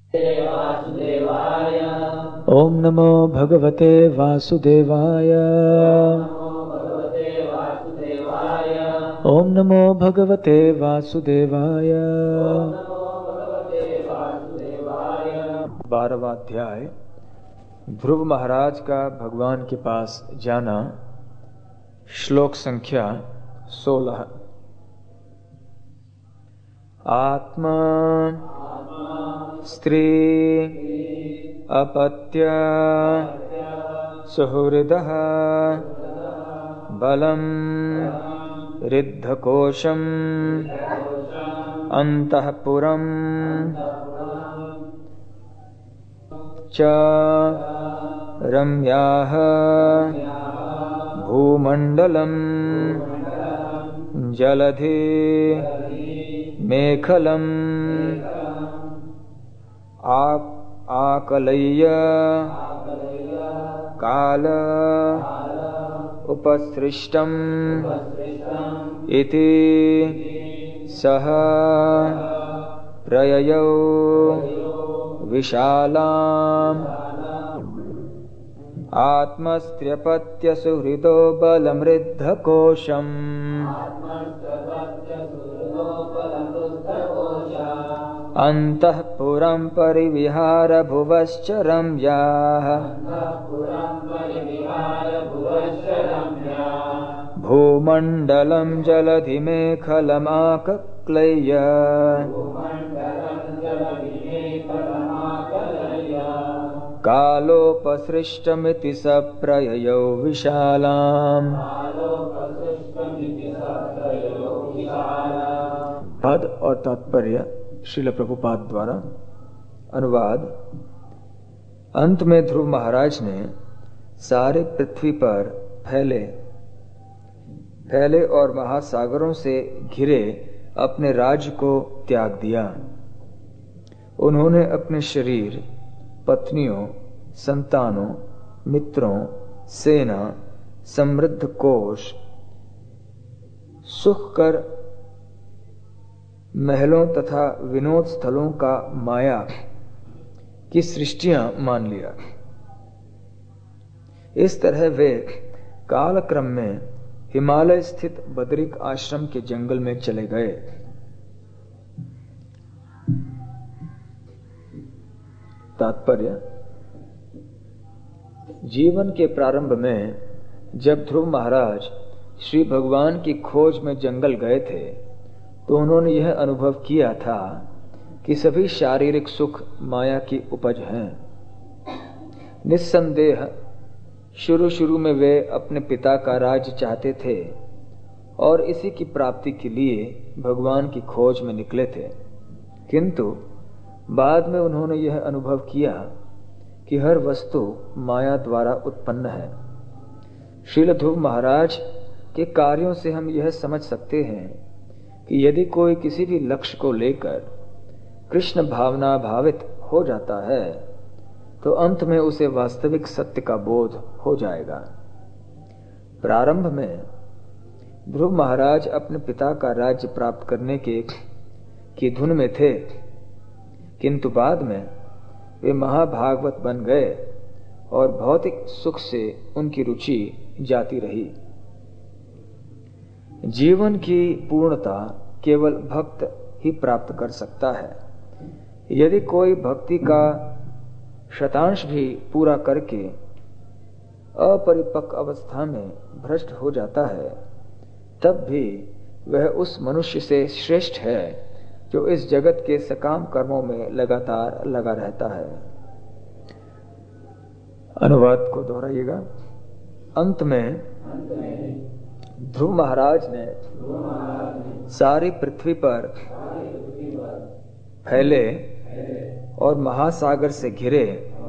ओम नमो भगवते वासुदेवाय। ओम नमो भगवते वासुदेवाय। 12वां अध्याय ध्रुव महाराज का भगवान के पास जाना। श्लोक संख्या 16। आत्मा स्त्री अपत्य सुहृदः बलम रिद्धकोशम अंतःपुरम च रम्याः भूमंडलम जलधि मेखलम आकलय्य काल उपसृष्टम इति सह प्रययौ विशालाम् आत्मस्त्र्यपत्य सुहृदो बलमृद्धकोशम् अंतःपुरं परिविहार भुवश्च रम्याः भूमण्डलं जलधिमेखलमाकक्लय्य कालोपसृष्टमिति सप्रययौ विशालाम्। पद और तात्पर्य श्रील प्रभुपाद द्वारा अनुवाद। अंत में ध्रुव महाराज ने सारे पृथ्वी पर फैले और महासागरों से घिरे अपने राज्य को त्याग दिया। उन्होंने अपने शरीर, पत्नियों, संतानों, मित्रों, सेना, समृद्ध कोश, सुख कर महलों तथा विनोद स्थलों का माया की सृष्टियां मान लिया। इस तरह वे कालक्रम में हिमालय स्थित बदरिक आश्रम के जंगल में चले गए। तात्पर्य: जीवन के प्रारंभ में जब ध्रुव महाराज श्री भगवान की खोज में जंगल गए थे तो उन्होंने यह अनुभव किया था कि सभी शारीरिक सुख माया की उपज हैं। निस्संदेह शुरू में वे अपने पिता का राज्य चाहते थे और इसी की प्राप्ति के लिए भगवान की खोज में निकले थे, किंतु बाद में उन्होंने यह अनुभव किया कि हर वस्तु माया द्वारा उत्पन्न है। श्रील ध्रुव महाराज के कार्यों से हम यह समझ सकते हैं कि यदि कोई किसी भी लक्ष्य को लेकर कृष्ण भावना भावित हो जाता है तो अंत में उसे वास्तविक सत्य का बोध हो जाएगा। प्रारंभ में ध्रुव महाराज अपने पिता का राज्य प्राप्त करने की धुन में थे, किंतु बाद में वे महाभागवत बन गए और भौतिक सुख से उनकी रुचि जाती रही। जीवन की पूर्णता केवल भक्त ही प्राप्त कर सकता है। यदि कोई भक्ति का शतांश भी पूरा करके अपरिपक्व अवस्था में भ्रष्ट हो जाता है, तब भी वह उस मनुष्य से श्रेष्ठ है जो इस जगत के सकाम कर्मों में लगातार लगा रहता है। अनुवाद को दोहराइएगा। अंत में ध्रुव महाराज ने सारी पृथ्वी पर फैले और महासागर से घिरे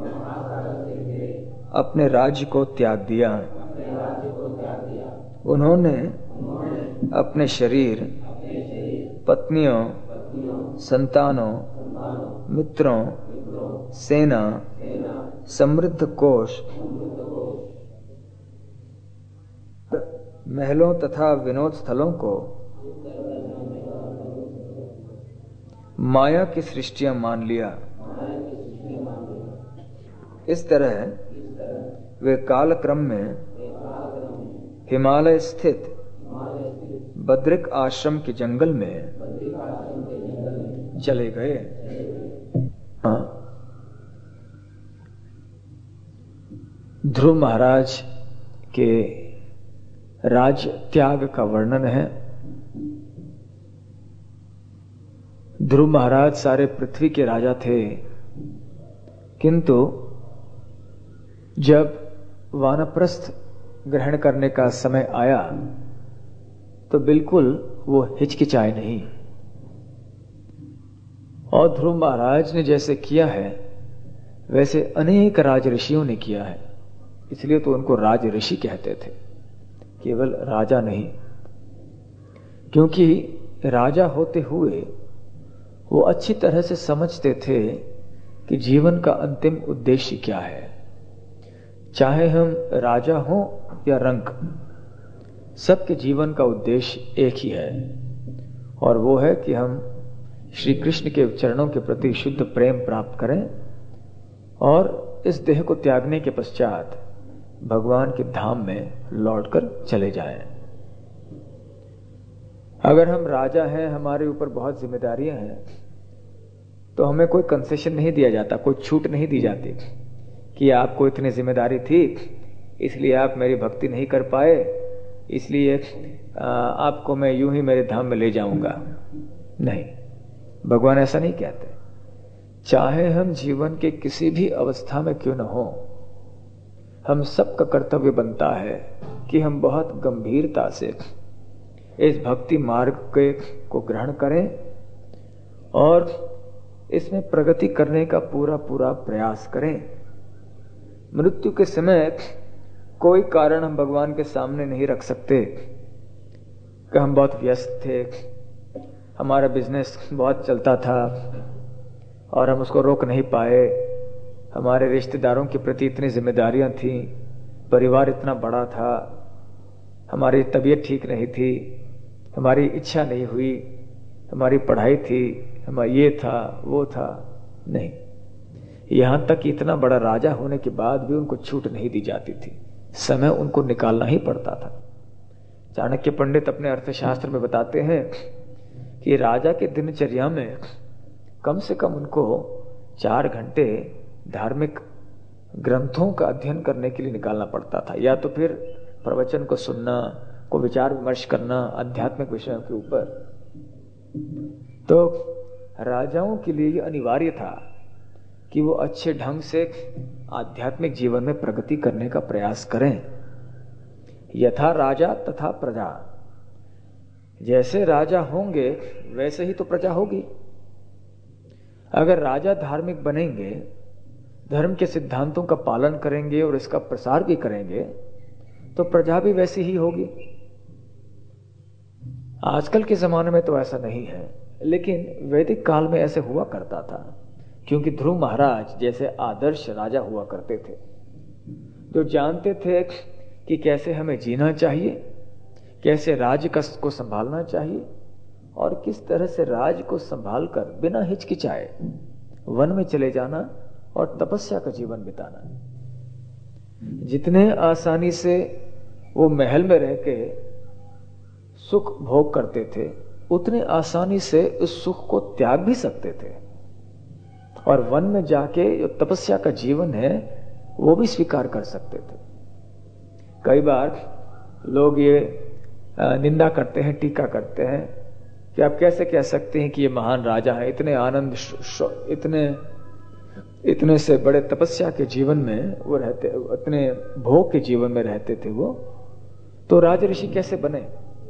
अपने राज्य को त्याग दिया। उन्होंने अपने शरीर, पत्नियों, संतानों, मित्रों, सेना, समृद्ध कोश, महलों तथा विनोद स्थलों को माया की सृष्टियां मान लिया। इस तरह वे कालक्रम में हिमालय स्थित बद्रिक आश्रम के जंगल में चले गए। हाँ, ध्रुव महाराज के राज त्याग का वर्णन है। ध्रुव महाराज सारे पृथ्वी के राजा थे, किंतु जब वानप्रस्थ ग्रहण करने का समय आया तो बिल्कुल वो हिचकिचाए नहीं। और ध्रुव महाराज ने जैसे किया है वैसे अनेक राज ऋषियों ने किया है, इसलिए तो उनको राज ऋषि कहते थे, केवल राजा नहीं। क्योंकि राजा होते हुए वो अच्छी तरह से समझते थे कि जीवन का अंतिम उद्देश्य क्या है। चाहे हम राजा हों या रंक, सबके जीवन का उद्देश्य एक ही है, और वो है कि हम श्री कृष्ण के चरणों के प्रति शुद्ध प्रेम प्राप्त करें और इस देह को त्यागने के पश्चात भगवान के धाम में लौटकर चले जाएं। अगर हम राजा हैं, हमारे ऊपर बहुत जिम्मेदारियां हैं, तो हमें कोई कंसेशन नहीं दिया जाता, कोई छूट नहीं दी जाती कि आपको इतनी जिम्मेदारी थी इसलिए आप मेरी भक्ति नहीं कर पाए, इसलिए आपको मैं यूं ही मेरे धाम में ले जाऊंगा। नहीं, भगवान ऐसा नहीं कहते। चाहे हम जीवन के किसी भी अवस्था में क्यों न हो, हम सबका कर्तव्य बनता है कि हम बहुत गंभीरता से इस भक्ति मार्ग को ग्रहण करें और इसमें प्रगति करने का पूरा पूरा प्रयास करें। मृत्यु के समय कोई कारण हम भगवान के सामने नहीं रख सकते कि हम बहुत व्यस्त थे, हमारा बिजनेस बहुत चलता था और हम उसको रोक नहीं पाए, हमारे रिश्तेदारों के प्रति इतनी जिम्मेदारियां थी, परिवार इतना बड़ा था, हमारी तबीयत ठीक नहीं थी, हमारी इच्छा नहीं हुई, हमारी पढ़ाई थी, हमारा ये था वो था। नहीं, यहां तक कि इतना बड़ा राजा होने के बाद भी उनको छूट नहीं दी जाती थी, समय उनको निकालना ही पड़ता था। चाणक्य पंडित अपने अर्थशास्त्र में बताते हैं कि राजा के दिनचर्या में कम से कम उनको 4 घंटे धार्मिक ग्रंथों का अध्ययन करने के लिए निकालना पड़ता था, या तो फिर प्रवचन को सुनना, को विचार विमर्श करना आध्यात्मिक विषयों के ऊपर। तो राजाओं के लिए यह अनिवार्य था कि वो अच्छे ढंग से आध्यात्मिक जीवन में प्रगति करने का प्रयास करें। यथा राजा तथा प्रजा, जैसे राजा होंगे वैसे ही तो प्रजा होगी। अगर राजा धार्मिक बनेंगे, धर्म के सिद्धांतों का पालन करेंगे और इसका प्रसार भी करेंगे, तो प्रजा भी वैसी ही होगी। आजकल के जमाने में तो ऐसा नहीं है, लेकिन वैदिक काल में ऐसे हुआ करता था, क्योंकि ध्रुव महाराज जैसे आदर्श राजा हुआ करते थे, जो जानते थे कि कैसे हमें जीना चाहिए, कैसे राज्य को संभालना चाहिए और किस तरह से राज्य को संभालकर बिना हिचकिचाए वन में चले जाना और तपस्या का जीवन बिताना। जितने आसानी से वो महल में रह के सुख भोग करते थे, उतने आसानी से उस सुख को त्याग भी सकते थे और वन में जाके जो तपस्या का जीवन है वो भी स्वीकार कर सकते थे। कई बार लोग ये निंदा करते हैं, टीका करते हैं कि आप कैसे कह सकते हैं कि ये महान राजा है, इतने आनंद इतने से बड़े तपस्या के जीवन में वो रहते, इतने भोग के जीवन में रहते थे वो, तो राजऋषि कैसे बने?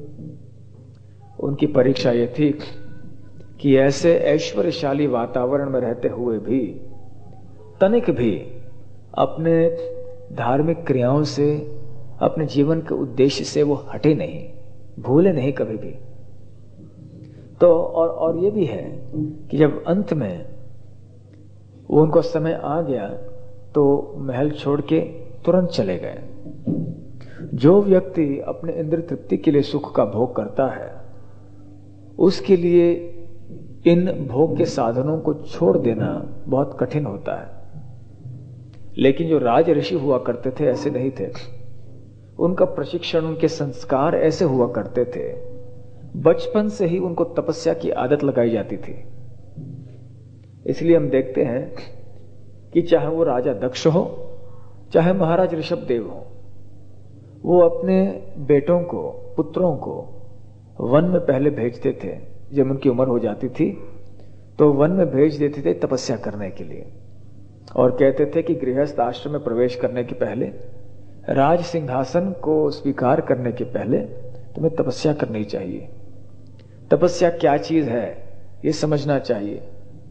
उनकी परीक्षा ये थी कि ऐसे ऐश्वर्यशाली वातावरण में रहते हुए भी तनिक भी अपने धार्मिक क्रियाओं से, अपने जीवन के उद्देश्य से वो हटे नहीं, भूले नहीं कभी भी। तो और ये भी है कि जब अंत में वो उनको समय आ गया तो महल छोड़ के तुरंत चले गए। जो व्यक्ति अपने इंद्रिय तृप्ति के लिए सुख का भोग करता है, उसके लिए इन भोग के साधनों को छोड़ देना बहुत कठिन होता है। लेकिन जो राज ऋषि हुआ करते थे ऐसे नहीं थे। उनका प्रशिक्षण, उनके संस्कार ऐसे हुआ करते थे, बचपन से ही उनको तपस्या की आदत लगाई जाती थी। इसलिए हम देखते हैं कि चाहे वो राजा दक्ष हो, चाहे महाराज ऋषभदेव हो, वो अपने बेटों को, पुत्रों को वन में पहले भेजते थे। जब उनकी उम्र हो जाती थी तो वन में भेज देते थे तपस्या करने के लिए, और कहते थे कि गृहस्थ आश्रम में प्रवेश करने के पहले, राज सिंहासन को स्वीकार करने के पहले तुम्हें तपस्या करनी चाहिए। तपस्या क्या चीज है ये समझना चाहिए।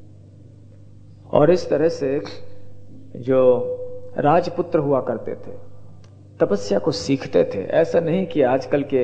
और इस तरह से जो राजपुत्र हुआ करते थे तपस्या को सीखते थे। ऐसा नहीं कि आजकल के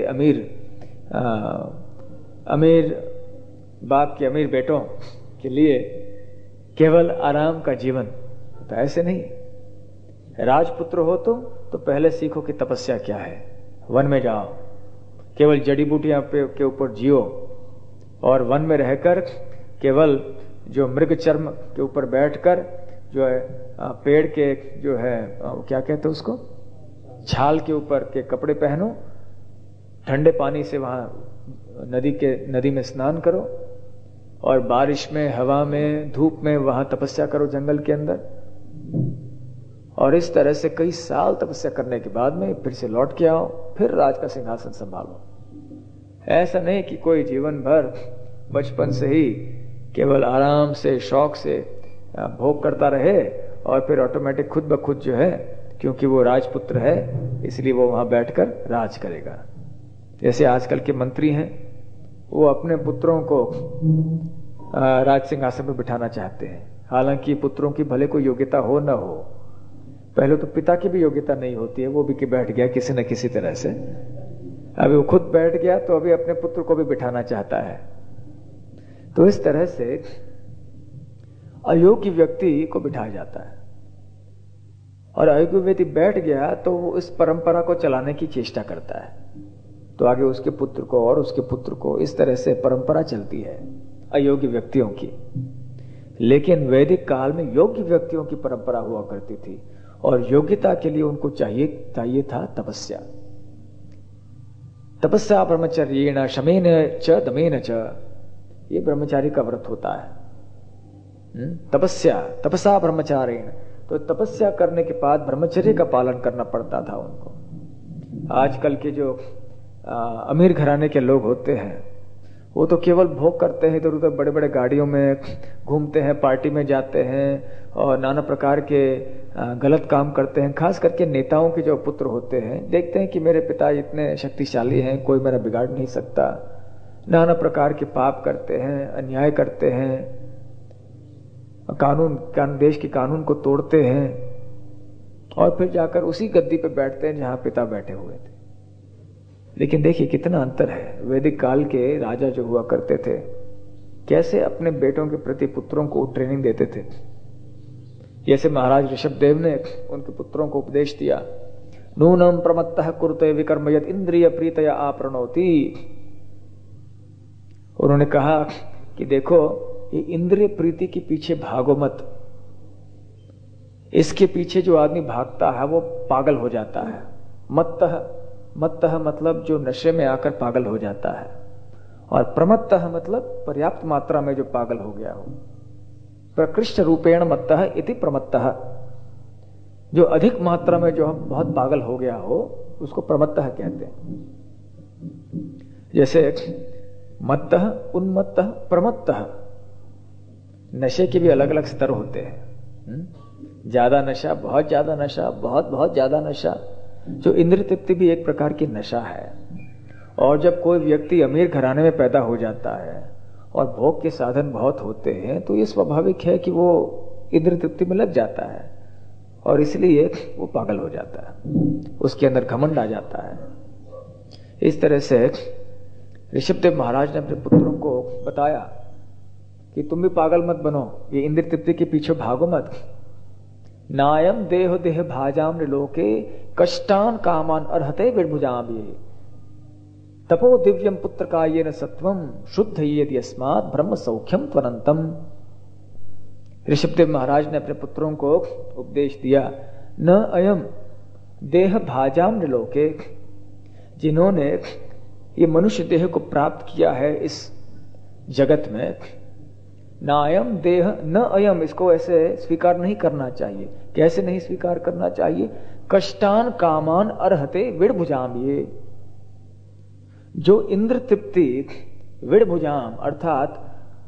अमीर बाप के अमीर बेटों के लिए केवल आराम का जीवन, तो ऐसे नहीं। राजपुत्र हो तो पहले सीखो कि तपस्या क्या है। वन में जाओ, केवल जड़ी बूटियां के ऊपर जियो, और वन में रहकर केवल जो मृग चर्म के ऊपर बैठकर जो है पेड़ के जो है क्या कहते हैं उसको, छाल के ऊपर के कपड़े पहनो, ठंडे पानी से वहां नदी में स्नान करो, और बारिश में, हवा में, धूप में वहां तपस्या करो जंगल के अंदर। और इस तरह से कई साल तपस्या करने के बाद में फिर से लौट के आओ, फिर राज का सिंहासन संभालो। ऐसा नहीं कि कोई जीवन भर बचपन से ही केवल आराम से, शौक से भोग करता रहे, और फिर ऑटोमेटिक खुद ब खुद जो है, क्योंकि वो राजपुत्र है इसलिए वो वहां बैठकर राज करेगा। जैसे आजकल के मंत्री हैं, वो अपने पुत्रों को राज सिंहासन पर बिठाना चाहते हैं, हालांकि पुत्रों की भले कोई योग्यता हो न हो, पहले तो पिता की भी योग्यता नहीं होती है, वो भी कि बैठ गया किसी न किसी तरह से, अभी वो खुद बैठ गया तो अभी अपने पुत्र को भी बिठाना चाहता है। तो इस तरह से अयोग्य व्यक्ति को बिठाया जाता है, और अयोग्य व्यक्ति बैठ गया तो वो इस परंपरा को चलाने की चेष्टा करता है, तो आगे उसके पुत्र को और उसके पुत्र को, इस तरह से परंपरा चलती है अयोग्य व्यक्तियों की। लेकिन वैदिक काल में योग्य व्यक्तियों की परंपरा हुआ करती थी, और योग्यता के लिए उनको चाहिए था तपस्या। तपस्या ब्रह्मचर्येण शमेन च दमेन च, ये ब्रह्मचारी का व्रत होता है। तपस्या ब्रह्मचारेण, तो तपस्या करने के बाद ब्रह्मचर्य का पालन करना पड़ता था उनको। आजकल के जो अमीर घराने के लोग होते हैं, वो तो केवल भोग करते हैं, इधर उधर बड़े बड़े गाड़ियों में घूमते हैं, पार्टी में जाते हैं, और नाना प्रकार के गलत काम करते हैं। खास करके नेताओं के जो पुत्र होते हैं, देखते हैं कि मेरे पिता इतने शक्तिशाली हैं, कोई मेरा बिगाड़ नहीं सकता, नाना प्रकार के पाप करते हैं, अन्याय करते हैं, देश के कानून को तोड़ते हैं, और फिर जाकर उसी गद्दी पे बैठते हैं जहां पिता बैठे हुए थे। लेकिन देखिए कितना अंतर है। वैदिक काल के राजा जो हुआ करते थे, कैसे अपने बेटों के प्रति पुत्रों को ट्रेनिंग देते थे। जैसे महाराज ऋषभदेव ने उनके पुत्रों को उपदेश दिया, नूनम प्रमत्तः कुरुते विकर्म यत् इंद्रिय प्रीतया आपरणोति। उन्होंने कहा कि देखो, ये इंद्रिय प्रीति के पीछे भागो मत। इसके पीछे जो आदमी भागता है वो पागल हो जाता है। मत्तः मतलब जो नशे में आकर पागल हो जाता है, और प्रमत्तः मतलब पर्याप्त मात्रा में जो पागल हो गया हो। प्रकृष्ट रूपेण मत्तः इति प्रमत्तः, जो अधिक मात्रा में जो बहुत पागल हो गया हो उसको प्रमत्तः कहते हैं। जैसे मत्तः, उन्मत्तः, प्रमत्तः, नशे के भी अलग अलग स्तर होते हैं। ज्यादा नशा, बहुत ज्यादा नशा, बहुत ज्यादा नशा। जो इंद्रिय तृप्ति भी एक प्रकार की नशा है। और जब कोई व्यक्ति अमीर घराने में पैदा हो जाता है और भोग के साधन बहुत होते हैं, तो ये स्वाभाविक है कि वो इंद्रिय तृप्ति में लग जाता है, और इसलिए वो पागल हो जाता है, उसके अंदर घमंड आ जाता है। इस तरह से ऋषभदेव महाराज ने अपने पुत्रों को बताया कि तुम भी पागल मत बनो, ये इंद्रिय तृप्ति के पीछे भागो मत। नायम देह भाजाम लोके कष्टान कामान अर्हते विर्भुजाम, ये तपो दिव्यम पुत्र का ये न सत्वम शुद्ध ये यस्मात् ब्रह्म सौख्यम त्वनंतम। ऋषभदेव महाराज ने अपने पुत्रों को उपदेश दिया न अयम देह भाजाम लोके, जिन्होंने ये मनुष्य देह को प्राप्त किया है इस जगत में, न अयम देह न अयम, इसको ऐसे स्वीकार नहीं करना चाहिए। कैसे नहीं स्वीकार करना चाहिए? कष्टान कामान अर्हते विड़भुजाम, ये जो इंद्र तृप्ति विड़भुजाम अर्थात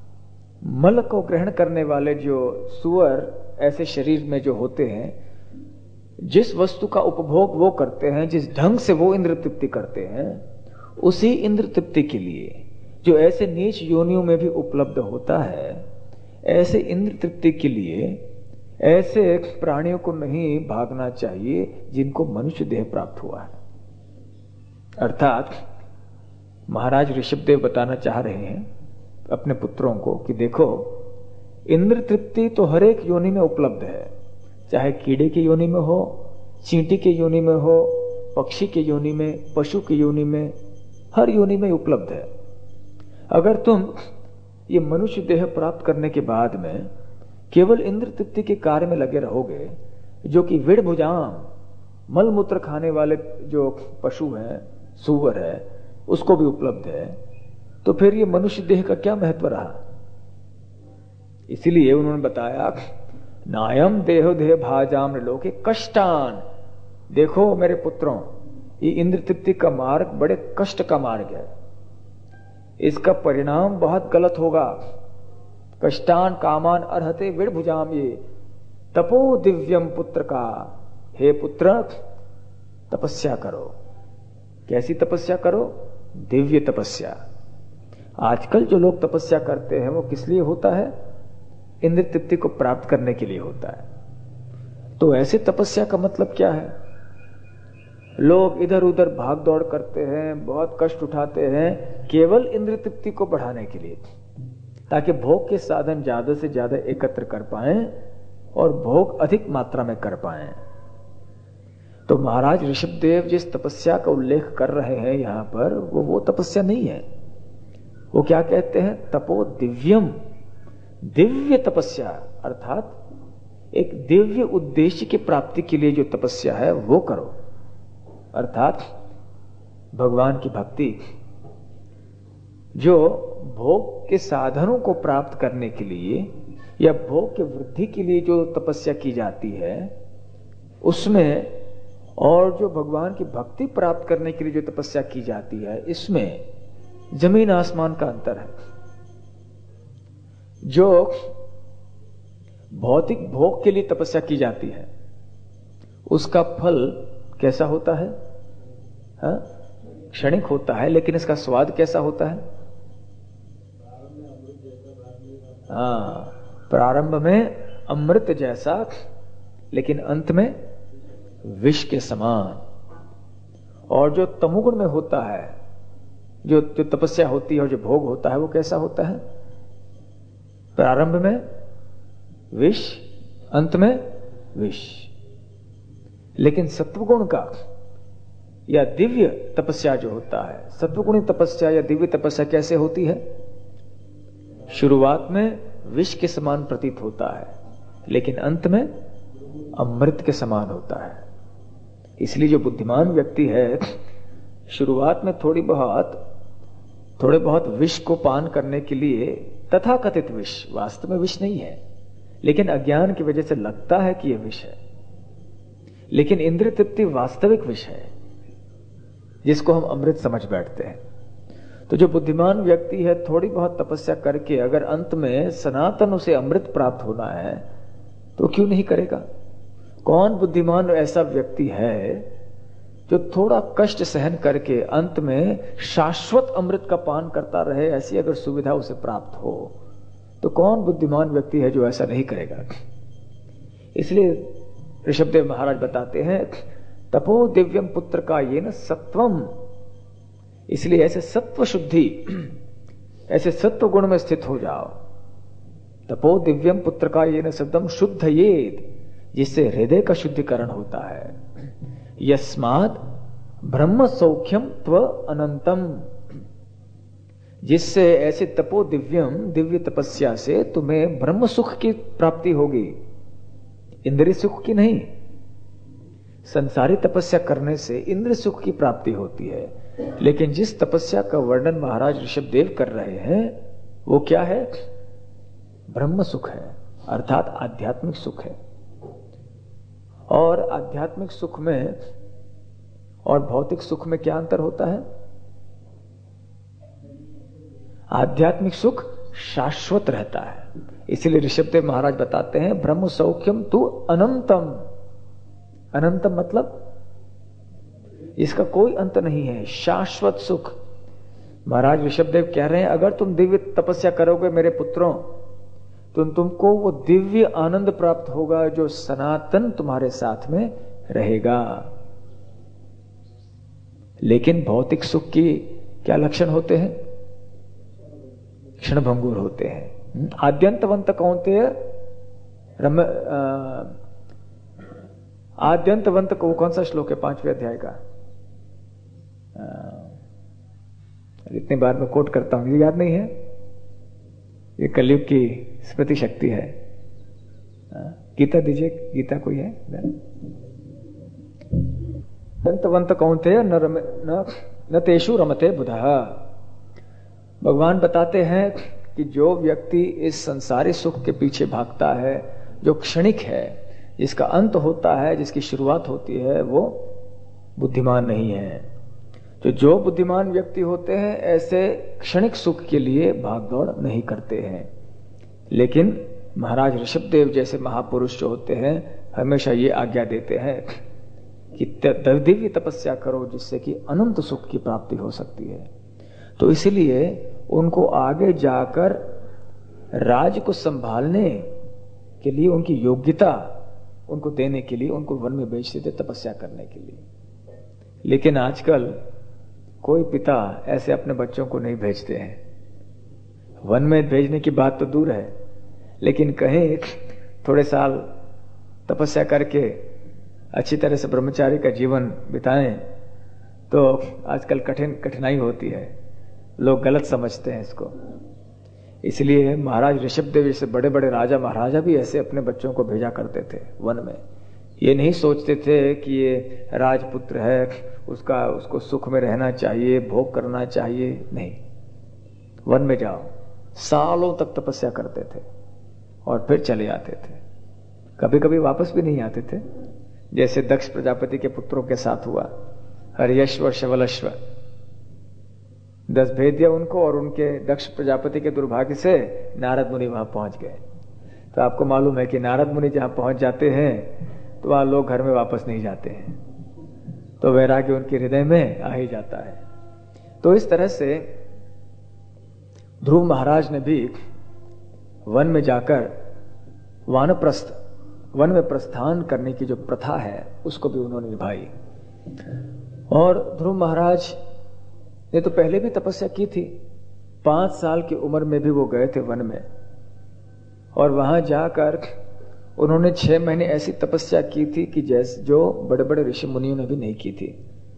मल को ग्रहण करने वाले जो सुअर ऐसे शरीर में जो होते हैं, जिस वस्तु का उपभोग वो करते हैं, जिस ढंग से वो इंद्र तृप्ति करते हैं, उसी इंद्र तृप्ति के लिए जो ऐसे नीच योनियों में भी उपलब्ध होता है, ऐसे इंद्र तृप्ति के लिए ऐसे प्राणियों को नहीं भागना चाहिए जिनको मनुष्य देह प्राप्त हुआ है। अर्थात महाराज ऋषभदेव बताना चाह रहे हैं अपने पुत्रों को कि देखो, इंद्र तृप्ति तो हर एक योनि में उपलब्ध है, चाहे कीड़े की योनि में हो, चींटी की योनि में हो, पक्षी की योनि में, पशु की योनि में, हर योनि में उपलब्ध है। अगर तुम ये मनुष्य देह प्राप्त करने के बाद में केवल इंद्र तृप्ति के कार्य में लगे रहोगे, जो कि विड़भुजाम मल मूत्र खाने वाले जो पशु है, सूअर है, उसको भी उपलब्ध है, तो फिर ये मनुष्य देह का क्या महत्व रहा? इसीलिए उन्होंने बताया नायम देह देह भाजाम लोके कष्टान, देखो मेरे पुत्रों, ये इंद्र तृप्ति का मार्ग बड़े कष्ट का मार्ग है, इसका परिणाम बहुत गलत होगा। कष्टान कामान अर्हते विड़भुजाम, ये तपो दिव्यम पुत्र का, हे पुत्र तपस्या करो। कैसी तपस्या करो? दिव्य तपस्या। आजकल जो लोग तपस्या करते हैं वो किस लिए होता है? इंद्र तृप्ति को प्राप्त करने के लिए होता है। तो ऐसे तपस्या का मतलब क्या है? लोग इधर उधर भाग दौड़ करते हैं, बहुत कष्ट उठाते हैं केवल इंद्र तृप्ति को बढ़ाने के लिए, ताकि भोग के साधन ज्यादा से ज्यादा एकत्र कर पाएं और भोग अधिक मात्रा में कर पाएं। तो महाराज ऋषभदेव जिस तपस्या का उल्लेख कर रहे हैं यहां पर, वो तपस्या नहीं है। वो क्या कहते हैं? तपो दिव्यम, दिव्य तपस्या, अर्थात एक दिव्य उद्देश्य की प्राप्ति के लिए जो तपस्या है वो करो, अर्थात भगवान की भक्ति। जो भोग के साधनों को प्राप्त करने के लिए या भोग के वृद्धि के लिए जो तपस्या की जाती है उसमें, और जो भगवान की भक्ति प्राप्त करने के लिए जो तपस्या की जाती है, इसमें जमीन आसमान का अंतर है। जो भौतिक भोग के लिए तपस्या की जाती है उसका फल कैसा होता है? क्षणिक होता है, लेकिन इसका स्वाद कैसा होता है? प्रारंभ में अमृत जैसा, लेकिन अंत में विष के समान। और जो तमोगुण में होता है, जो तपस्या होती है और जो भोग होता है, वो कैसा होता है? प्रारंभ में विष, अंत में विष। लेकिन सत्वगुण का या दिव्य तपस्या जो होता है, सत्वगुणी तपस्या या दिव्य तपस्या कैसे होती है? शुरुआत में विष के समान प्रतीत होता है, लेकिन अंत में अमृत के समान होता है। इसलिए जो बुद्धिमान व्यक्ति है, शुरुआत में थोड़े बहुत विष को पान करने के लिए, तथाकथित विष, वास्तव में विष नहीं है, लेकिन अज्ञान की वजह से लगता है कि यह विष है, लेकिन इंद्रिय तृप्ति वास्तविक विष है जिसको हम अमृत समझ बैठते हैं। तो जो बुद्धिमान व्यक्ति है, थोड़ी बहुत तपस्या करके अगर अंत में सनातन उसे अमृत प्राप्त होना है तो क्यों नहीं करेगा? कौन बुद्धिमान ऐसा व्यक्ति है जो थोड़ा कष्ट सहन करके अंत में शाश्वत अमृत का पान करता रहे? ऐसी अगर सुविधा उसे प्राप्त हो तो कौन बुद्धिमान व्यक्ति है जो ऐसा नहीं करेगा? इसलिए ऋषभदेव महाराज बताते हैं तपो दिव्यम पुत्र का ये न सत्वम, इसलिए ऐसे सत्व शुद्धि, ऐसे सत्व गुण में स्थित हो जाओ। तपो दिव्यम पुत्र का ये न सत्वम शुद्ध ये, जिससे हृदय का शुद्धिकरण होता है। यस्मात् ब्रह्म सौख्यम त्व अनंतम, जिससे ऐसे तपो दिव्यम, दिव्य तपस्या से तुम्हें ब्रह्म सुख की प्राप्ति होगी, इंद्रिय सुख की नहीं। संसारी तपस्या करने से इंद्र सुख की प्राप्ति होती है, लेकिन जिस तपस्या का वर्णन महाराज ऋषभदेव कर रहे हैं वो क्या है? ब्रह्म सुख है, अर्थात आध्यात्मिक सुख है। और आध्यात्मिक सुख में और भौतिक सुख में क्या अंतर होता है? आध्यात्मिक सुख शाश्वत रहता है, इसीलिए ऋषभदेव महाराज बताते हैं ब्रह्म सौख्यम तु अनंतम। अनंतम मतलब इसका कोई अंत नहीं है, शाश्वत सुख। महाराज ऋषभदेव कह रहे हैं अगर तुम दिव्य तपस्या करोगे मेरे पुत्रों तो तुमको वो दिव्य आनंद प्राप्त होगा जो सनातन तुम्हारे साथ में रहेगा। लेकिन भौतिक सुख की क्या लक्षण होते हैं? क्षणभंगुर होते हैं। आद्यंतवंत कौनतेय आद्यंतवंत को कौन सा श्लोक है 5वें अध्याय का? इतनी बार मैं कोट करता हूं, ये याद नहीं है। ये कलयुग की स्मृति शक्ति है। गीता दीजिए, गीता कोई है? अंतवंत कौनतेय न तेषु रमते बुधः। भगवान बताते हैं कि जो व्यक्ति इस संसारी सुख के पीछे भागता है, जो क्षणिक है, जिसका अंत होता है, जिसकी शुरुआत होती है, वो बुद्धिमान नहीं है। तो जो बुद्धिमान व्यक्ति होते हैं ऐसे क्षणिक सुख के लिए भागदौड़ नहीं करते हैं। लेकिन महाराज ऋषभदेव जैसे महापुरुष जो होते हैं हमेशा ये आज्ञा देते हैं कि दिव्य तपस्या करो जिससे कि अनंत सुख की प्राप्ति हो सकती है। तो इसलिए उनको आगे जाकर राज्य को संभालने के लिए उनकी योग्यता उनको देने के लिए उनको वन में भेजते थे तपस्या करने के लिए। लेकिन आजकल कोई पिता ऐसे अपने बच्चों को नहीं भेजते हैं। वन में भेजने की बात तो दूर है, लेकिन कहीं थोड़े साल तपस्या करके अच्छी तरह से ब्रह्मचारी का जीवन बिताएं तो आजकल कठिनाई होती है, लोग गलत समझते हैं इसको। इसलिए महाराज ऋषभदेव जैसे बड़े बड़े राजा महाराजा भी ऐसे अपने बच्चों को भेजा करते थे वन में। ये नहीं सोचते थे कि ये राजपुत्र है, उसको सुख में रहना चाहिए, भोग करना चाहिए, नहीं। वन में जाओ, सालों तक तपस्या करते थे और फिर चले आते थे। कभी कभी वापस भी नहीं आते थे, जैसे दक्ष प्रजापति के पुत्रों के साथ हुआ। हर्यश्व शवलश्व 10 भेज दिया उनको, और उनके दक्ष प्रजापति के दुर्भाग्य से नारद मुनि वहां पहुंच गए। तो आपको मालूम है कि नारद मुनि जहां पहुंच जाते हैं तो वहां लोग घर में वापस नहीं जाते हैं, तो वैराग्य उनके हृदय में आ ही जाता है। तो इस तरह से ध्रुव महाराज ने भी वन में जाकर वन में प्रस्थान करने की जो प्रथा है उसको भी उन्होंने निभाई। और ध्रुव महाराज ने तो पहले भी तपस्या की थी। 5 साल की उम्र में भी वो गए थे वन में, और वहां जाकर उन्होंने 6 महीने ऐसी तपस्या की थी कि जैसे जो बड़े बड़े ऋषि मुनियों ने भी नहीं की थी।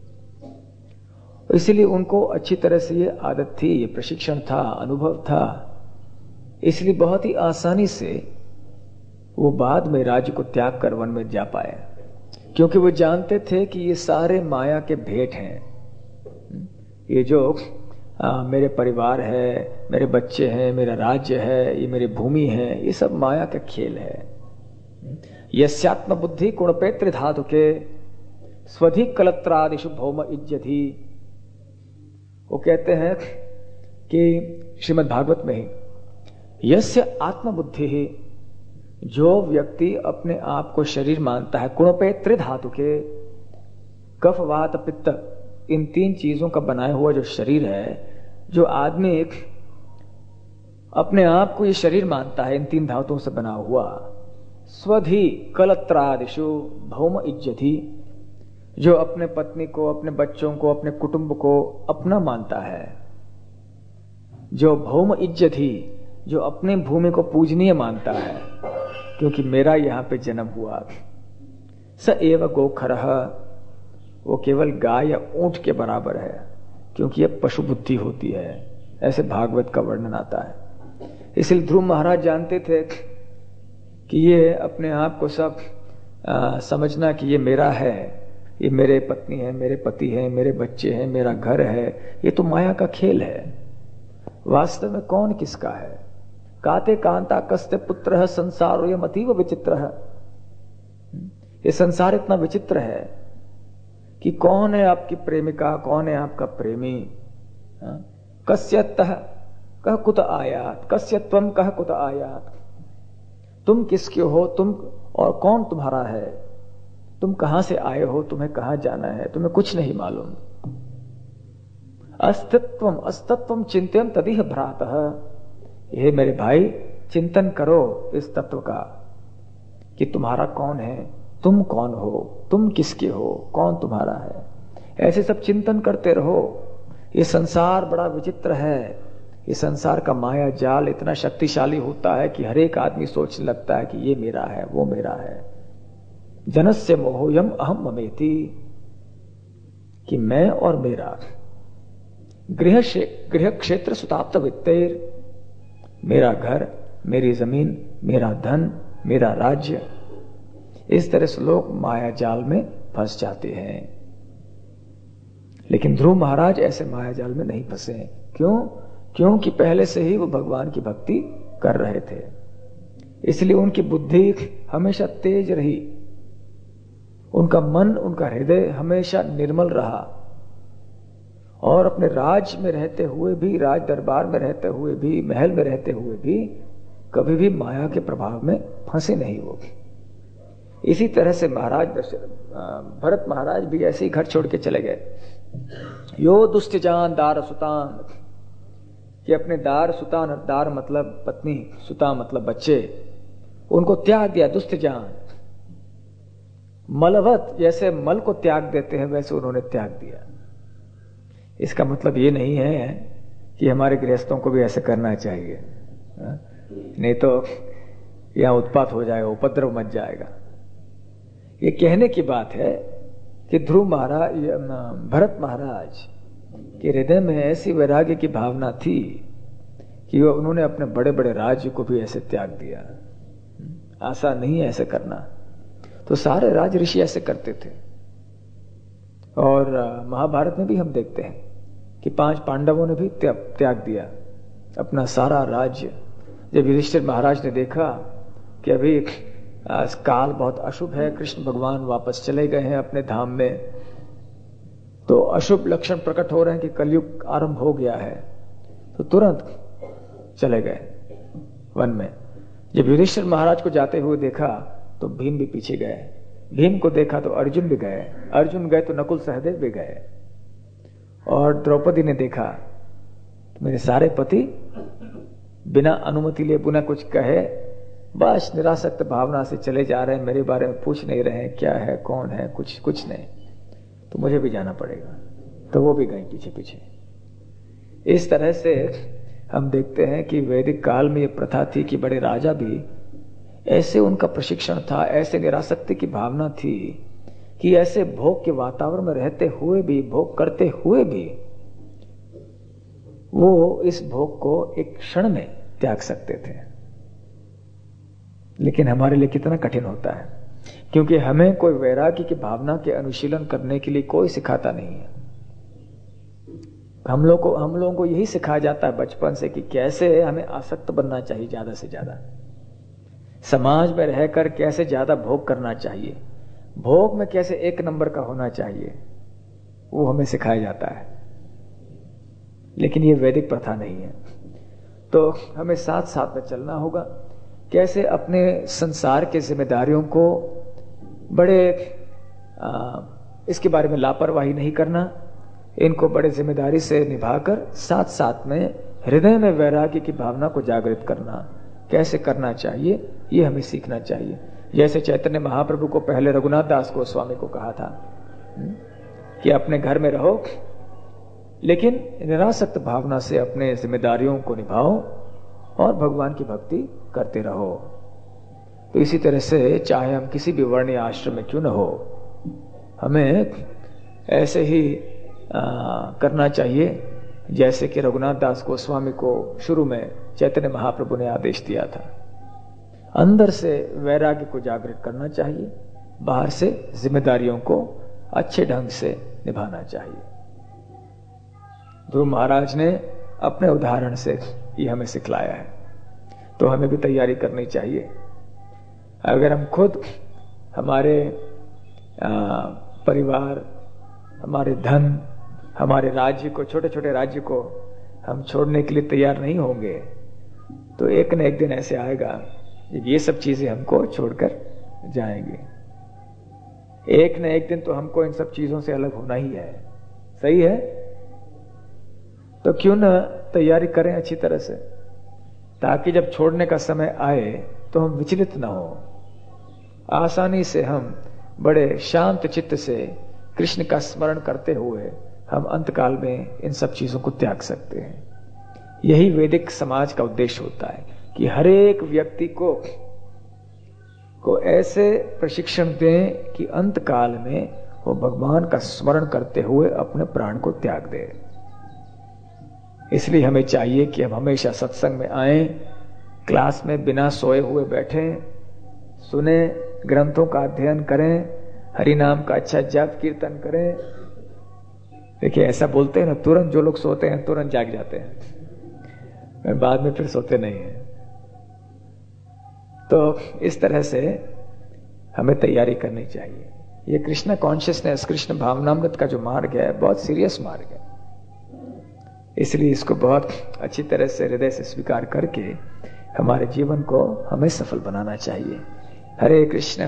इसलिए उनको अच्छी तरह से ये आदत थी, ये प्रशिक्षण था, अनुभव था। इसलिए बहुत ही आसानी से वो बाद में राज्य को त्याग कर वन में जा पाए, क्योंकि वो जानते थे कि ये सारे माया के भेंट हैं। ये जो मेरे परिवार है, मेरे बच्चे हैं, मेरा राज्य है, ये मेरी भूमि है, ये सब माया का खेल है। यस्यात्म बुद्धि गुणपेत्र धातु के स्वधि कलत्रादिशु भौम इज्जति। वो कहते हैं कि श्रीमद् भागवत में ही यस्य आत्मबुद्धि ही, जो व्यक्ति अपने आप को शरीर मानता है, गुणपेत्र धातु के कफ वात पित्त इन 3 चीजों का बनाया हुआ जो शरीर है, जो आदमी एक अपने आप को ये शरीर मानता है इन 3 धातुओं से बना हुआ, स्वधि कलत्रादिशु भौम इज्जति, जो अपने पत्नी को, अपने बच्चों को, अपने कुटुंब को अपना मानता है, जो भौम इज्जति, जो अपनी भूमि को पूजनीय मानता है क्योंकि मेरा यहां पे जन्म हुआ, स एव गोखरः, वो केवल गाय या ऊंट के बराबर है क्योंकि यह पशु बुद्धि होती है। ऐसे भागवत का वर्णन आता है। इसलिए ध्रुव महाराज जानते थे कि ये अपने आप को सब समझना कि ये मेरा है, ये मेरे पत्नी है, मेरे पति है, मेरे बच्चे हैं, मेरा घर है, ये तो माया का खेल है। वास्तव में कौन किसका है? काते कांता कस्ते पुत्र संसार ये अतीव विचित्र है। ये संसार इतना विचित्र है कि कौन है आपकी प्रेमिका, कौन है आपका प्रेमी। कस्यतः कह कुत आयात, कस्यत्वम कह कुत आयात। तुम किसके हो, तुम और कौन तुम्हारा है, तुम कहां से आए हो, तुम्हें कहां जाना है, तुम्हें कुछ नहीं मालूम। अस्तित्वम अस्तत्वम चिंतन तदिह भ्रातः। ये मेरे भाई चिंतन करो इस तत्व का कि तुम्हारा कौन है, तुम कौन हो, तुम किसके हो, कौन तुम्हारा है। ऐसे सब चिंतन करते रहो। ये संसार बड़ा विचित्र है। ये संसार का माया जाल इतना शक्तिशाली होता है कि हर एक आदमी सोचने लगता है कि ये मेरा है, वो मेरा है। जनस्य मोहोयम अहम ममेति, कि मैं और मेरा। गृह क्षेत्र सुताप्त वित्तेर, मेरा घर, मेरी जमीन, मेरा धन, मेरा राज्य। इस तरह से लोग माया जाल में फंस जाते हैं। लेकिन ध्रुव महाराज ऐसे माया जाल में नहीं फंसे। क्यों? क्योंकि पहले से ही वो भगवान की भक्ति कर रहे थे, इसलिए उनकी बुद्धि हमेशा तेज रही, उनका मन, उनका हृदय हमेशा निर्मल रहा। और अपने राज में रहते हुए भी, राज दरबार में रहते हुए भी, महल में रहते हुए भी कभी भी माया के प्रभाव में फंसे नहीं वो। इसी तरह से महाराज भरत महाराज भी ऐसे ही घर छोड़ के चले गए। यो दुष्टजान दार सुतान, कि अपने दार सुतान, दार मतलब पत्नी, सुता मतलब बच्चे, उनको त्याग दिया। दुष्टजान मलवत, जैसे मल को त्याग देते हैं वैसे उन्होंने त्याग दिया। इसका मतलब ये नहीं है कि हमारे गृहस्थों को भी ऐसे करना चाहिए, नहीं तो यहां उत्पात हो जाएगा, उपद्रव मच जाएगा। ये कहने की बात है कि ध्रुव महाराज, भरत महाराज के हृदय में ऐसी वैराग्य की भावना थी कि उन्होंने अपने बड़े बड़े राज्य को भी ऐसे त्याग दिया। आसान नहीं है ऐसे करना। तो सारे राज ऋषि ऐसे करते थे। और महाभारत में भी हम देखते हैं कि 5 पांडवों ने भी त्याग दिया अपना सारा राज्य। जब युधिष्ठिर महाराज ने देखा कि अभी काल बहुत अशुभ है, कृष्ण भगवान वापस चले गए हैं अपने धाम में, तो अशुभ लक्षण प्रकट हो रहे हैं कि कलयुग आरंभ हो गया है, तो तुरंत चले गए वन में। जब युधिष्ठिर महाराज को जाते हुए देखा तो भीम भी पीछे गए, भीम को देखा तो अर्जुन भी गए, अर्जुन गए तो नकुल सहदेव भी गए, और द्रौपदी ने देखा तो मेरे सारे पति बिना अनुमति लिए, बिना कुछ कहे, बस निरासक्त भावना से चले जा रहे हैं, मेरे बारे में पूछ नहीं रहे हैं क्या है, कौन है, कुछ नहीं, तो मुझे भी जाना पड़ेगा। तो वो भी गए पीछे पीछे। इस तरह से हम देखते हैं कि वैदिक काल में ये प्रथा थी कि बड़े राजा भी ऐसे, उनका प्रशिक्षण था, ऐसे निरासक्ति की भावना थी कि ऐसे भोग के वातावरण में रहते हुए भी, भोग करते हुए भी वो इस भोग को एक क्षण में त्याग सकते थे। लेकिन हमारे लिए कितना कठिन होता है, क्योंकि हमें कोई वैराग्य की भावना के अनुशीलन करने के लिए कोई सिखाता नहीं है। हम लोगों को यही सिखाया जाता है बचपन से कि कैसे हमें आसक्त बनना चाहिए, ज्यादा से ज्यादा समाज में रहकर कैसे ज्यादा भोग करना चाहिए, भोग में कैसे 1 नंबर का होना चाहिए, वो हमें सिखाया जाता है। लेकिन ये वैदिक प्रथा नहीं है। तो हमें साथ साथ में चलना होगा, कैसे अपने संसार के जिम्मेदारियों को बड़े इसके बारे में लापरवाही नहीं करना, इनको बड़े जिम्मेदारी से निभाकर साथ साथ में हृदय में वैराग्य की भावना को जागृत करना कैसे करना चाहिए, ये हमें सीखना चाहिए। जैसे चैतन्य महाप्रभु को पहले रघुनाथ दास गोस्वामी को कहा था कि अपने घर में रहो, लेकिन निरासक्त भावना से अपने जिम्मेदारियों को निभाओ और भगवान की भक्ति करते रहो। तो इसी तरह से चाहे हम किसी भी वर्ण या आश्रम में क्यों न हो, हमें ऐसे ही करना चाहिए जैसे कि रघुनाथ दास गोस्वामी को शुरू में चैतन्य महाप्रभु ने आदेश दिया था। अंदर से वैराग्य को जागृत करना चाहिए बाहर से जिम्मेदारियों को अच्छे ढंग से निभाना चाहिए। ध्रुव महाराज ने अपने उदाहरण से ये हमें सिखलाया है, तो हमें भी तैयारी करनी चाहिए। अगर हम खुद हमारे परिवार, हमारे धन, हमारे राज्य को, छोटे छोटे राज्य को हम छोड़ने के लिए तैयार नहीं होंगे, तो एक न एक दिन ऐसे आएगा ये सब चीजें हमको छोड़कर जाएंगी। एक न एक दिन तो हमको इन सब चीजों से अलग होना ही है। सही है? तो क्यों ना तैयारी करें अच्छी तरह से, ताकि जब छोड़ने का समय आए तो हम विचलित ना हो, आसानी से हम बड़े शांत चित्त से कृष्ण का स्मरण करते हुए हम अंतकाल में इन सब चीजों को त्याग सकते हैं। यही वैदिक समाज का उद्देश्य होता है कि हर एक व्यक्ति को ऐसे प्रशिक्षण दें कि अंतकाल में वो भगवान का स्मरण करते हुए अपने प्राण को त्याग दे। इसलिए हमें चाहिए कि हम हमेशा सत्संग में आएं, क्लास में बिना सोए हुए बैठें, सुने, ग्रंथों का अध्ययन करें, हरि नाम का अच्छा जाप कीर्तन करें। देखिए ऐसा बोलते हैं ना, तुरंत जो लोग सोते हैं तुरंत जाग जाते हैं, बाद में फिर सोते नहीं हैं। तो इस तरह से हमें तैयारी करनी चाहिए। ये कृष्ण कॉन्शियसनेस, कृष्ण भावनामृत का जो मार्ग है बहुत सीरियस मार्ग है, इसलिए इसको बहुत अच्छी तरह से हृदय से स्वीकार करके हमारे जीवन को हमें सफल बनाना चाहिए। हरे कृष्ण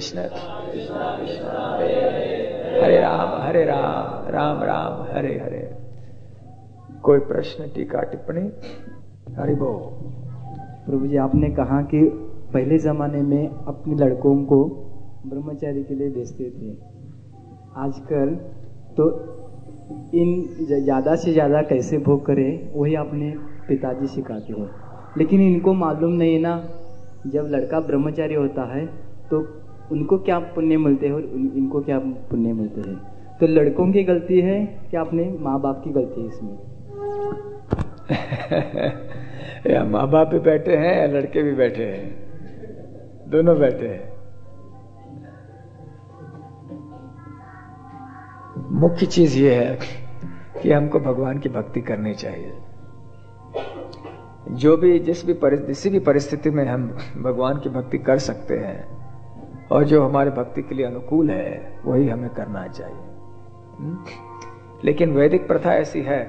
हरे राम राम राम हरे हरे। कोई प्रश्न, टीका, टिप्पणी? हरि बोल। प्रभु जी, आपने कहा कि पहले जमाने में अपने लड़कों को ब्रह्मचारी के लिए भेजते थे, आजकल तो इन ज़्यादा से ज़्यादा कैसे भोग करें वही अपने पिताजी सिखाते हैं। लेकिन इनको मालूम नहीं है ना, जब लड़का ब्रह्मचारी होता है तो उनको क्या पुण्य मिलते हैं और इनको क्या पुण्य मिलते हैं। तो लड़कों की गलती है क्या अपने माँ बाप की गलती है इसमें? या माँ बाप भी बैठे हैं या लड़के भी बैठे हैं, दोनों बैठे हैं। मुख्य चीज ये है कि हमको भगवान की भक्ति करनी चाहिए। जो भी किसी भी परिस्थिति में हम भगवान की भक्ति कर सकते हैं और जो हमारे भक्ति के लिए अनुकूल है वही हमें करना चाहिए। लेकिन वैदिक प्रथा ऐसी है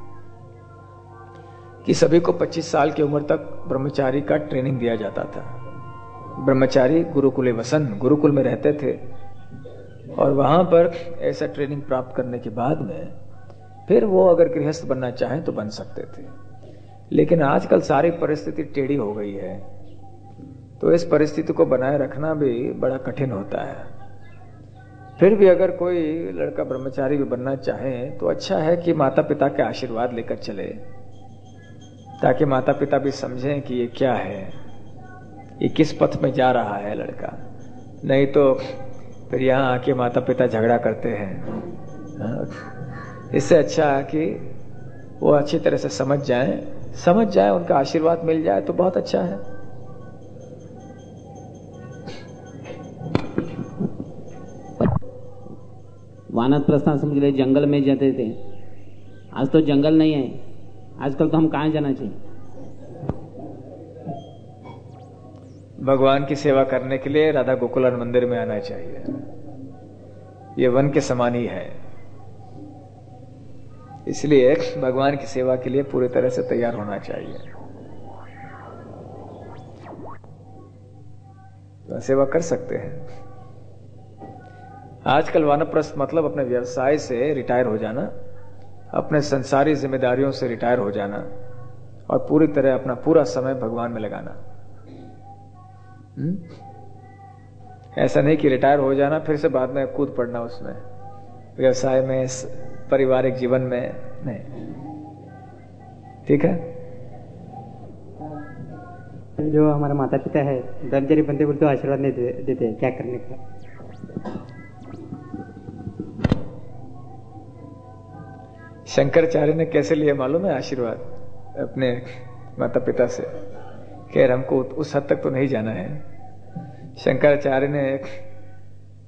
कि सभी को 25 साल की उम्र तक ब्रह्मचारी का ट्रेनिंग दिया जाता था। ब्रह्मचारी गुरुकुले वसन, गुरुकुल में रहते थे और वहां पर ऐसा ट्रेनिंग प्राप्त करने के बाद में फिर वो अगर गृहस्थ बनना चाहें तो बन सकते थे। लेकिन आजकल सारी परिस्थिति टेढ़ी हो गई है, तो इस परिस्थिति को बनाए रखना भी बड़ा कठिन होता है। फिर भी अगर कोई लड़का ब्रह्मचारी भी बनना चाहे तो अच्छा है कि माता पिता के आशीर्वाद लेकर चले, ताकि माता पिता भी समझें कि ये क्या है, ये किस पथ में जा रहा है लड़का। नहीं तो फिर यहाँ आके माता पिता झगड़ा करते हैं। इससे अच्छा है कि वो अच्छी तरह से समझ जाए, उनका आशीर्वाद मिल जाए तो बहुत अच्छा है। वानप्रस्थ आश्रम के लिए जंगल में जाते थे, आज तो जंगल नहीं है, आजकल तो हम कहाँ जाना चाहिए? भगवान की सेवा करने के लिए राधा गोकुलन मंदिर में आना चाहिए। ये वन के समान ही है, इसलिए भगवान की सेवा के लिए पूरी तरह से तैयार होना चाहिए। तो सेवा कर सकते हैं। आजकल वानप्रस्थ मतलब अपने व्यवसाय से रिटायर हो जाना, अपने संसारी जिम्मेदारियों से रिटायर हो जाना और पूरी तरह अपना पूरा समय भगवान में लगाना। ऐसा नहीं कि रिटायर हो जाना फिर से बाद में कूद पड़ना उसमें, व्यवसाय में, पारिवारिक जीवन में, नहीं। ठीक है। जो हमारे माता पिता है ब्रह्मचारी बनते बोलते आशीर्वाद नहीं देते, क्या करने का? शंकराचार्य ने कैसे लिया मालूम है आशीर्वाद अपने माता पिता से? खैर हमको उस हद तक तो नहीं जाना है। शंकराचार्य ने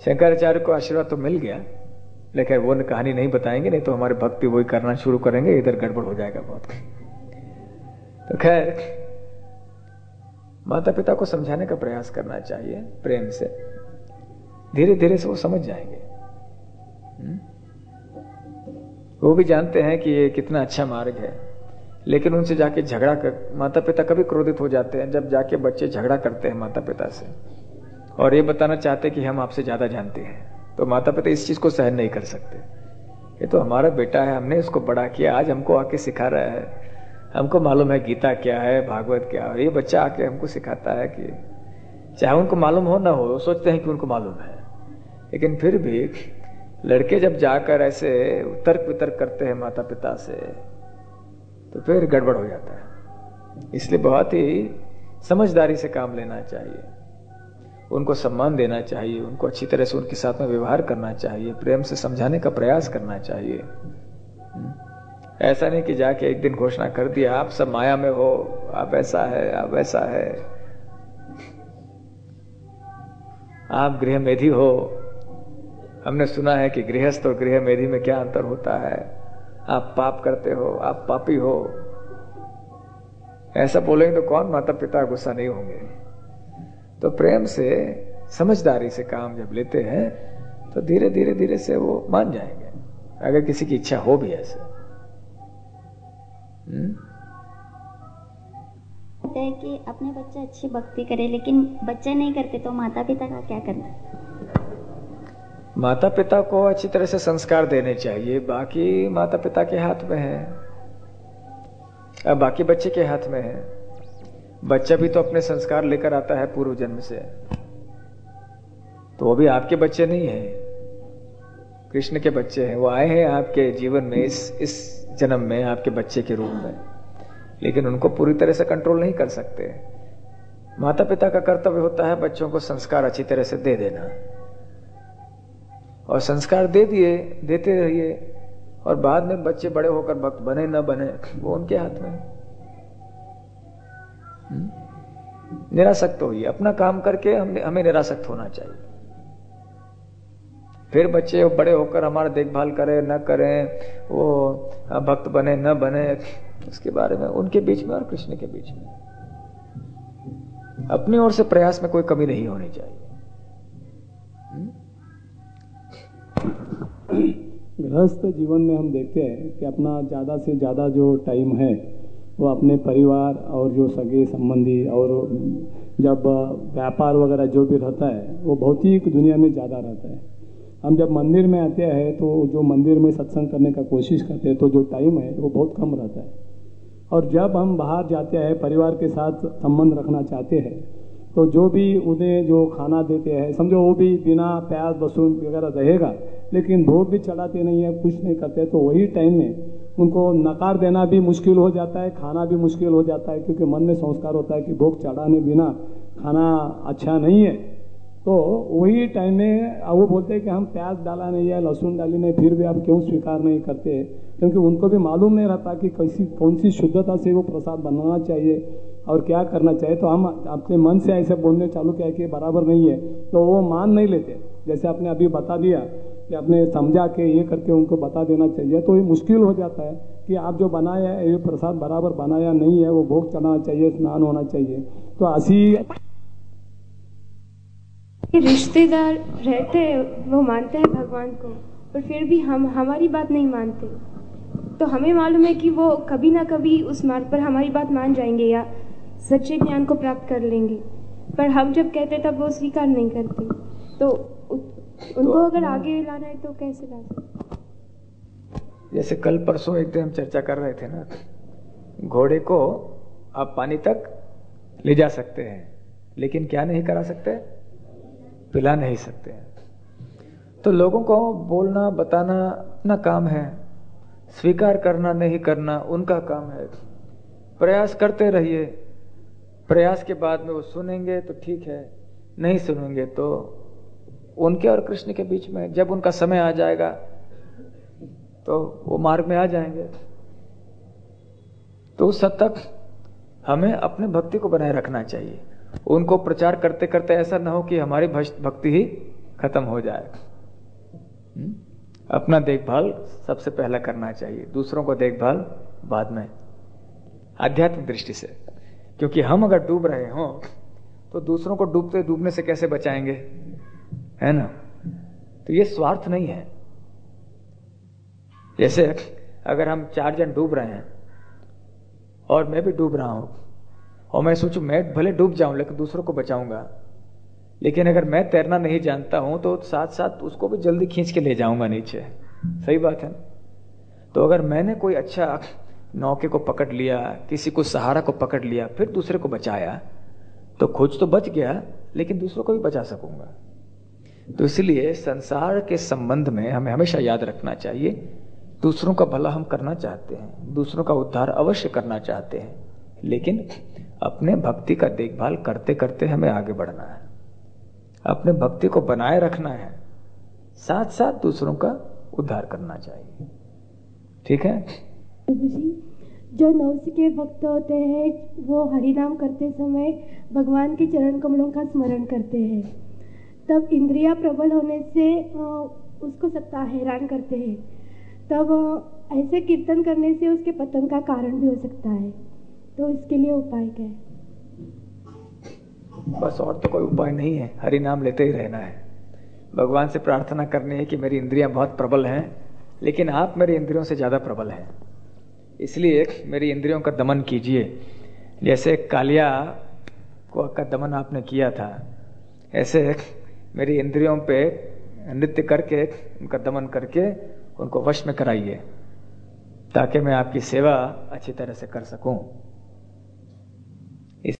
शंकराचार्य को आशीर्वाद तो मिल गया, लेकिन वो कहानी नहीं बताएंगे, नहीं तो हमारे भक्ति वही करना शुरू करेंगे, इधर गड़बड़ हो जाएगा बहुत। तो खैर, माता पिता को समझाने का प्रयास करना चाहिए प्रेम से, धीरे धीरे से वो समझ जाएंगे। वो भी जानते हैं कि ये कितना अच्छा मार्ग है, लेकिन उनसे जाके झगड़ा कर, माता पिता कभी क्रोधित हो जाते हैं जब जाके बच्चे झगड़ा करते हैं माता पिता से और ये बताना चाहते कि हम आपसे ज्यादा जानते हैं, तो माता पिता इस चीज को सहन नहीं कर सकते। ये तो हमारा बेटा है, हमने इसको बड़ा किया, आज हमको आके सिखा रहा है, हमको मालूम है गीता क्या है, भागवत क्या है। ये बच्चा आके हमको सिखाता है कि चाहे उनको मालूम हो ना हो, वो सोचते हैं कि उनको मालूम है, लेकिन फिर भी लड़के जब जाकर ऐसे तर्क वितर्क करते हैं माता पिता से, तो फिर गड़बड़ हो जाता है। इसलिए बहुत ही समझदारी से काम लेना चाहिए, उनको सम्मान देना चाहिए, उनको अच्छी तरह से उनके साथ में व्यवहार करना चाहिए, प्रेम से समझाने का प्रयास करना चाहिए। ऐसा नहीं कि जाके एक दिन घोषणा कर दिया आप सब माया में हो, आप ऐसा है, आप वैसा है, आप गृहमेधी हो। हमने सुना है कि गृहस्थ और गृहमेधी में क्या अंतर होता है, आप पाप करते हो, आप पापी हो। ऐसा बोलेंगे तो कौन माता पिता गुस्सा नहीं होंगे। तो प्रेम से समझदारी से काम जब लेते हैं तो धीरे धीरे धीरे से वो मान जाएंगे, अगर किसी की इच्छा हो भी ऐसे। है कि अपने बच्चे अच्छी भक्ति करे, लेकिन बच्चे नहीं करते तो माता पिता का क्या करना है? माता पिता को अच्छी तरह से संस्कार देने चाहिए, बाकी माता पिता के हाथ में है, अब बाकी बच्चे के हाथ में है। बच्चा भी तो अपने संस्कार लेकर आता है पूर्व जन्म से, तो वो भी आपके बच्चे नहीं है, कृष्ण के बच्चे हैं। वो आए हैं आपके जीवन में इस जन्म में आपके बच्चे के रूप में, लेकिन उनको पूरी तरह से कंट्रोल नहीं कर सकते। माता पिता का कर्तव्य होता है बच्चों को संस्कार अच्छी तरह से दे देना, और संस्कार दे दिए, देते रहिए, और बाद में बच्चे बड़े होकर भक्त बने न बने वो उनके हाथ में। निरासक्त होइए, अपना काम करके हमें निरासक्त होना चाहिए। फिर बच्चे बड़े होकर हमारा देखभाल करें न करें, वो भक्त बने न बने, उसके बारे में उनके बीच में और कृष्ण के बीच में अपनी ओर से प्रयास में कोई कमी नहीं होनी चाहिए। गृहस्थ जीवन में हम देखते हैं कि अपना ज़्यादा से ज़्यादा जो टाइम है वो अपने परिवार और जो सगे संबंधी और जब व्यापार वगैरह जो भी रहता है वो भौतिक दुनिया में ज़्यादा रहता है। हम जब मंदिर में आते हैं तो जो मंदिर में सत्संग करने का कोशिश करते हैं तो जो टाइम है वो बहुत कम रहता है, और जब हम बाहर जाते हैं परिवार के साथ संबंध रखना चाहते हैं तो जो भी उन्हें जो खाना देते हैं, समझो वो भी बिना प्याज लहसुन वगैरह रहेगा, लेकिन भोग भी चढ़ाते नहीं है, कुछ नहीं करते, तो वही टाइम में उनको नकार देना भी मुश्किल हो जाता है, खाना भी मुश्किल हो जाता है, क्योंकि मन में संस्कार होता है कि भोग चढ़ाने बिना खाना अच्छा नहीं है। तो वही टाइम में वो बोलते हैं कि हम प्याज डाला नहीं है, लहसुन डाली नहीं, फिर भी आप क्यों स्वीकार नहीं करते, क्योंकि उनको भी मालूम नहीं रहता कि कौन सी शुद्धता से वो प्रसाद बनाना चाहिए और क्या करना चाहिए। तो हम अपने मन से ऐसे बोलने चालू किया कि बराबर नहीं है, तो वो मान नहीं लेते। जैसे आपने अभी बता दिया कि आपने समझा के ये करके उनको बता देना चाहिए, तो ये मुश्किल हो जाता है कि आप जो बनाया है ये प्रसाद बराबर बनाया नहीं है, वो भोग चढ़ाना चाहिए, स्नान होना चाहिए। तो ऐसी रिश्तेदार रहते हैं, वो मानते हैं भगवान को, पर फिर भी हम हमारी बात नहीं मानते, तो हमें मालूम है कि वो कभी ना कभी उस मार्ग पर हमारी बात मान जाएंगे या सच्चे ज्ञान को प्राप्त कर लेंगे, पर हम जब कहते तब वो स्वीकार नहीं करते। तो उनको अगर आगे लाना है तो कैसे ला सकते? जैसे कल परसों एक दिन हम चर्चा कर रहे थे ना, घोड़े को आप पानी तक ले जा सकते हैं, लेकिन क्या नहीं करा सकते, पिला नहीं सकते हैं। तो लोगों को बोलना बताना अपना काम है, स्वीकार करना नहीं करना उनका काम है। प्रयास करते रहिए, प्रयास के बाद में वो सुनेंगे तो ठीक है, नहीं सुनेंगे तो उनके और कृष्ण के बीच में जब उनका समय आ जाएगा तो वो मार्ग में आ जाएंगे। तो उस हद तक हमें अपने भक्ति को बनाए रखना चाहिए। उनको प्रचार करते करते ऐसा ना हो कि हमारी भक्ति ही खत्म हो जाएगा। अपना देखभाल सबसे पहला करना चाहिए, दूसरों को देखभाल बाद में, आध्यात्मिक दृष्टि से। क्योंकि हम अगर डूब रहे हों तो दूसरों को डूबने से कैसे बचाएंगे, है ना? तो ये स्वार्थ नहीं है। जैसे अगर हम 4 जन डूब रहे हैं और मैं भी डूब रहा हूं और मैं सोचूं मैं भले डूब जाऊं लेकिन दूसरों को बचाऊंगा, लेकिन अगर मैं तैरना नहीं जानता हूं तो साथ साथ उसको भी जल्दी खींच के ले जाऊंगा नीचे। सही बात है ना? तो अगर मैंने कोई अच्छा नौके को पकड़ लिया, किसी को सहारा को पकड़ लिया, फिर दूसरे को बचाया, तो खुद तो बच गया लेकिन दूसरों को भी बचा सकूंगा। तो इसलिए संसार के संबंध में हमें हमेशा याद रखना चाहिए, दूसरों का भला हम करना चाहते हैं, दूसरों का उद्धार अवश्य करना चाहते हैं, लेकिन अपने भक्ति का देखभाल करते करते हमें आगे बढ़ना है, अपने भक्ति को बनाए रखना है, साथ साथ दूसरों का उद्धार करना चाहिए। ठीक है? प्रभु जी, जो नवसिके भक्त होते हैं वो हरि नाम करते समय भगवान के चरण कमलों का स्मरण करते हैं, तब इंद्रियां प्रबल होने से उसको सत्ता हैरान करते हैं, तब ऐसे कीर्तन करने से उसके पतन का कारण भी हो सकता है। तो इसके लिए उपाय क्या है? बस और तो कोई उपाय नहीं है, हरि नाम लेते ही रहना है। भगवान से प्रार्थना करनी है कि मेरी इंद्रियां बहुत प्रबल हैं, लेकिन आप मेरी इंद्रियों से ज्यादा प्रबल हैं, इसलिए मेरी इंद्रियों का दमन कीजिए। जैसे कालिया का दमन आपने किया था, ऐसे मेरी इंद्रियों पे नृत्य करके, उनका दमन करके उनको वश में कराइए, ताकि मैं आपकी सेवा अच्छी तरह से कर सकूं।